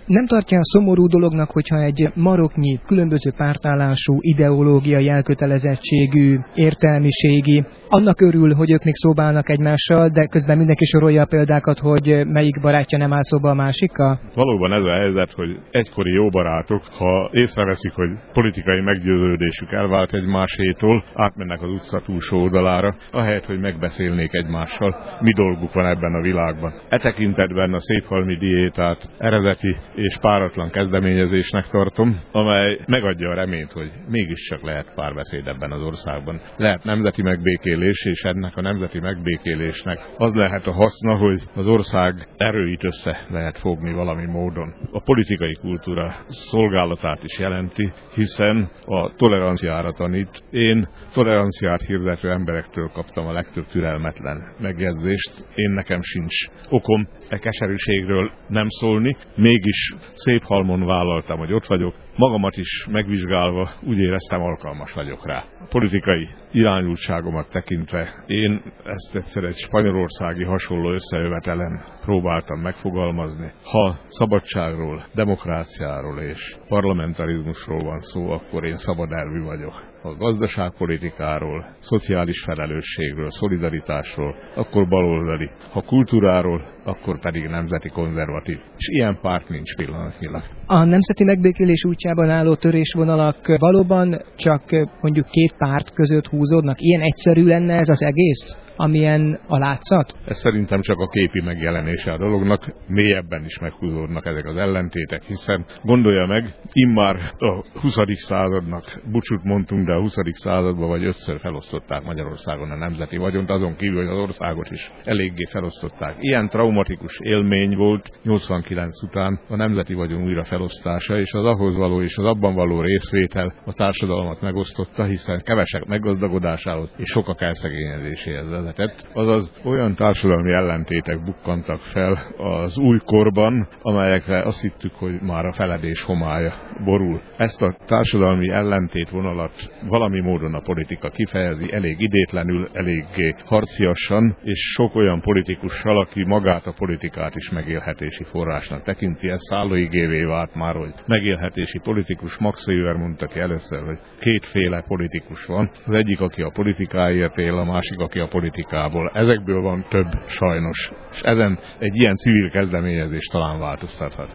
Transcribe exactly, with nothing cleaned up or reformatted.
Nem tartja szomorú dolognak, hogyha egy maroknyi, különböző pártállású, ideológiai elkötelezettségű, értelmiségi, annak örül, hogy ők még szóba állnak egymással, de közben mindenki sorolja a példákat, hogy melyik barátja nem áll szóba a másikkal? Valóban ez a helyzet, hogy egykori jó barátok, ha észreveszik, hogy politikai meggyőződésük elvált egymásétól, átmennek az utca túlsó oldalára, ahelyett, hogy megbeszélnék egymással, mi dolguk van ebben a világban. E tekintetben a széphalmi diétát eredeti és páratlan kezdeményezésnek tartom, amely megadja a reményt, hogy mégiscsak lehet párbeszéd ebben az országban. Lehet nemzeti megbékélés, és ennek a nemzeti megbékélésnek az lehet a haszna, hogy az ország erőit össze lehet fogni valami módon. A politikai kultúra szolgálatát is jelenti, hiszen a toleranciára tanít. Én toleranciát hirdető emberektől kaptam a legtöbb türelmetlen megjegyzést. Én nekem sincs okom e keserűségről nem szólni, mégis Széphalmon vállaltam, hogy ott vagyok. Magamat is megvizsgálva úgy éreztem, alkalmas vagyok rá. A politikai irányultságomat tekintve én ezt egyszer egy spanyolországi hasonló összejövetelen próbáltam megfogalmazni. Ha szabadságról, demokráciáról és parlamentarizmusról van szó, akkor én szabadelvű vagyok. Ha gazdaságpolitikáról, szociális felelősségről, szolidaritásról, akkor baloldali. Ha kultúráról, akkor pedig nemzeti konzervatív. És ilyen párt nincs pillanatnyilag. A nemzeti megbékélés útjában álló törésvonalak valóban csak mondjuk két párt között húzódnak? Ilyen egyszerű lenne ez az egész, amilyen a látszat? Ez szerintem csak a képi megjelenése a dolognak, mélyebben is meghúzódnak ezek az ellentétek, hiszen gondolja meg, immár a huszadik századnak búcsút mondtunk, de a huszadik században vagy ötször felosztották Magyarországon a nemzeti vagyont, azon kívül, hogy az országot is eléggé felosztották. Ilyen traumatikus élmény volt nyolcvankilenc után a nemzeti vagyon újra felosztása, és az ahhoz való és az abban való részvétel a társadalmat megosztotta, hiszen kevesek meggazdagodásához és sokak elszegényedéséhez vezetett. Azaz olyan társadalmi ellentétek bukkantak fel az új korban, amelyekre azt hittük, hogy már a feledés homálya borul. Ezt a társadalmi ellentétvonalat valami módon a politika kifejezi, elég idétlenül, eléggé harciasan, és sok olyan politikussal, aki magát a politikát is megélhetési forrásnak tekinti. Ez szállóigévé vált már, hogy megélhetési politikus. Max Weber mondta ki először, hogy kétféle politikus van. Az egyik, aki a politikáért él, a másik, aki a politikából. Ezekből van több sajnos. És ezen egy ilyen civil kezdeményezés talán változtathat.